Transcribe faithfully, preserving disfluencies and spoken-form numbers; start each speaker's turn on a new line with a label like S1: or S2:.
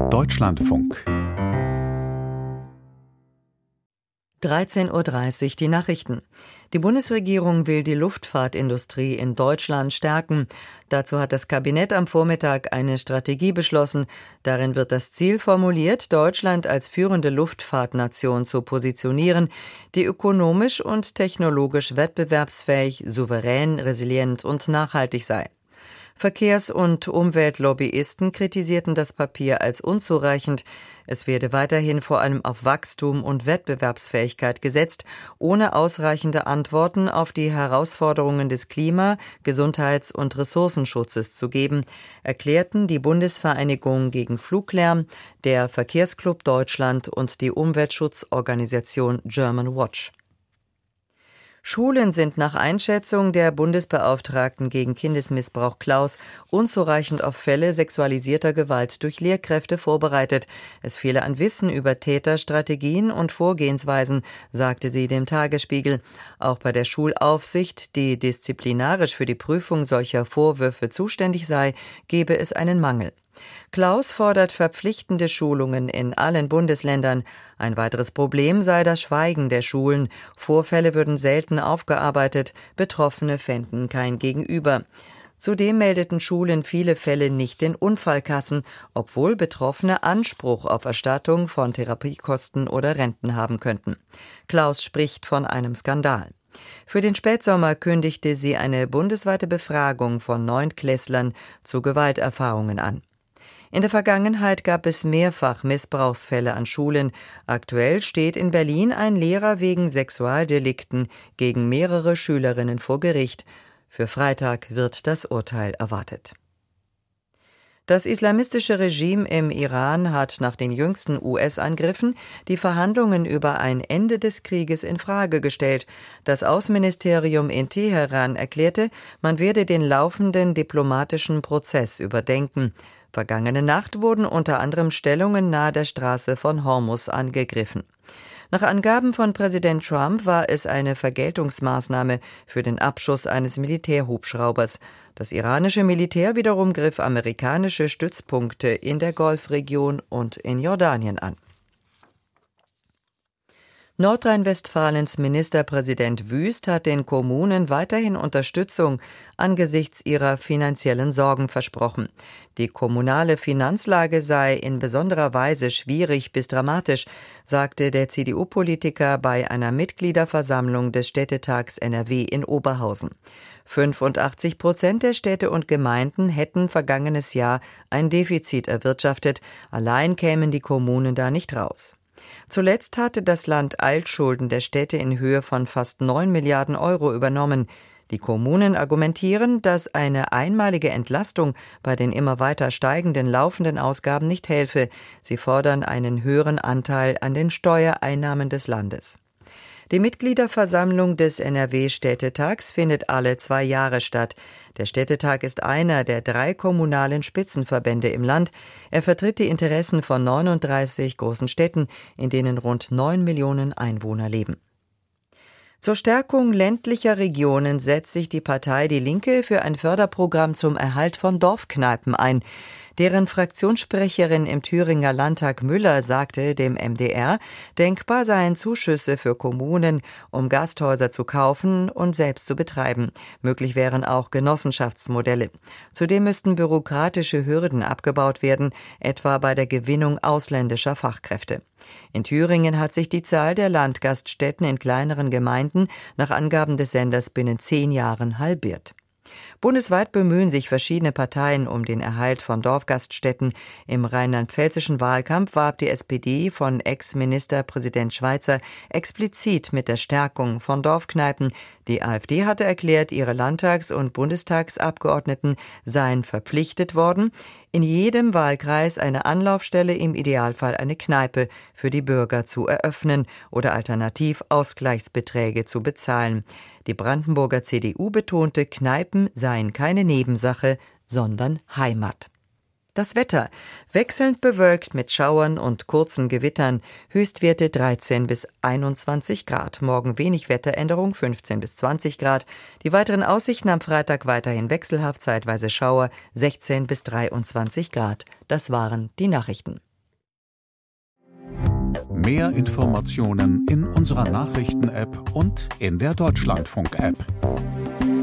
S1: Deutschlandfunk.
S2: dreizehn Uhr dreißig die Nachrichten. Die Bundesregierung will die Luftfahrtindustrie in Deutschland stärken. Dazu hat das Kabinett am Vormittag eine Strategie beschlossen. Darin wird das Ziel formuliert, Deutschland als führende Luftfahrtnation zu positionieren, die ökonomisch und technologisch wettbewerbsfähig, souverän, resilient und nachhaltig sei. Verkehrs- und Umweltlobbyisten kritisierten das Papier als unzureichend. Es werde weiterhin vor allem auf Wachstum und Wettbewerbsfähigkeit gesetzt, ohne ausreichende Antworten auf die Herausforderungen des Klima-, Gesundheits- und Ressourcenschutzes zu geben, erklärten die Bundesvereinigung gegen Fluglärm, der Verkehrsclub Deutschland und die Umweltschutzorganisation German Watch. Schulen sind nach Einschätzung der Bundesbeauftragten gegen Kindesmissbrauch Klaus unzureichend auf Fälle sexualisierter Gewalt durch Lehrkräfte vorbereitet. Es fehle an Wissen über Täterstrategien und Vorgehensweisen, sagte sie dem Tagesspiegel. Auch bei der Schulaufsicht, die disziplinarisch für die Prüfung solcher Vorwürfe zuständig sei, gebe es einen Mangel. Klaus fordert verpflichtende Schulungen in allen Bundesländern. Ein weiteres Problem sei das Schweigen der Schulen. Vorfälle würden selten aufgearbeitet, Betroffene fänden kein Gegenüber. Zudem meldeten Schulen viele Fälle nicht in Unfallkassen, obwohl Betroffene Anspruch auf Erstattung von Therapiekosten oder Renten haben könnten. Klaus spricht von einem Skandal. Für den Spätsommer kündigte sie eine bundesweite Befragung von Neuntklässlern zu Gewalterfahrungen an. In der Vergangenheit gab es mehrfach Missbrauchsfälle an Schulen. Aktuell steht in Berlin ein Lehrer wegen Sexualdelikten gegen mehrere Schülerinnen vor Gericht. Für Freitag wird das Urteil erwartet. Das islamistische Regime im Iran hat nach den jüngsten U S-Angriffen die Verhandlungen über ein Ende des Krieges in Frage gestellt. Das Außenministerium in Teheran erklärte, man werde den laufenden diplomatischen Prozess überdenken. Vergangene Nacht wurden unter anderem Stellungen nahe der Straße von Hormuz angegriffen. Nach Angaben von Präsident Trump war es eine Vergeltungsmaßnahme für den Abschuss eines Militärhubschraubers. Das iranische Militär wiederum griff amerikanische Stützpunkte in der Golfregion und in Jordanien an. Nordrhein-Westfalens Ministerpräsident Wüst hat den Kommunen weiterhin Unterstützung angesichts ihrer finanziellen Sorgen versprochen. Die kommunale Finanzlage sei in besonderer Weise schwierig bis dramatisch, sagte der C D U-Politiker bei einer Mitgliederversammlung des Städtetags N R W in Oberhausen. fünfundachtzig Prozent der Städte und Gemeinden hätten vergangenes Jahr ein Defizit erwirtschaftet. Allein kämen die Kommunen da nicht raus. Zuletzt hatte das Land Altschulden der Städte in Höhe von fast neun Milliarden Euro übernommen. Die Kommunen argumentieren, dass eine einmalige Entlastung bei den immer weiter steigenden laufenden Ausgaben nicht helfe. Sie fordern einen höheren Anteil an den Steuereinnahmen des Landes. Die Mitgliederversammlung des N R W-Städtetags findet alle zwei Jahre statt. Der Städtetag ist einer der drei kommunalen Spitzenverbände im Land. Er vertritt die Interessen von neununddreißig großen Städten, in denen rund neun Millionen Einwohner leben. Zur Stärkung ländlicher Regionen setzt sich die Partei Die Linke für ein Förderprogramm zum Erhalt von Dorfkneipen ein. Deren Fraktionssprecherin im Thüringer Landtag Müller sagte dem M D R, denkbar seien Zuschüsse für Kommunen, um Gasthäuser zu kaufen und selbst zu betreiben. Möglich wären auch Genossenschaftsmodelle. Zudem müssten bürokratische Hürden abgebaut werden, etwa bei der Gewinnung ausländischer Fachkräfte. In Thüringen hat sich die Zahl der Landgaststätten in kleineren Gemeinden nach Angaben des Senders binnen zehn Jahren halbiert. Bundesweit bemühen sich verschiedene Parteien um den Erhalt von Dorfgaststätten. Im rheinland-pfälzischen Wahlkampf warb die S P D von Ex-Ministerpräsident Schweizer explizit mit der Stärkung von Dorfkneipen. Die AfD hatte erklärt, ihre Landtags- und Bundestagsabgeordneten seien verpflichtet worden, in jedem Wahlkreis eine Anlaufstelle, im Idealfall eine Kneipe, für die Bürger zu eröffnen oder alternativ Ausgleichsbeträge zu bezahlen. Die Brandenburger C D U betonte, Kneipen seien keine Nebensache, sondern Heimat. Das Wetter: wechselnd bewölkt mit Schauern und kurzen Gewittern, Höchstwerte dreizehn bis einundzwanzig Grad, morgen wenig Wetteränderung, fünfzehn bis zwanzig Grad, die weiteren Aussichten am Freitag weiterhin wechselhaft, zeitweise Schauer, sechzehn bis dreiundzwanzig Grad. Das waren die Nachrichten.
S1: Mehr Informationen in unserer Nachrichten-App und in der Deutschlandfunk-App.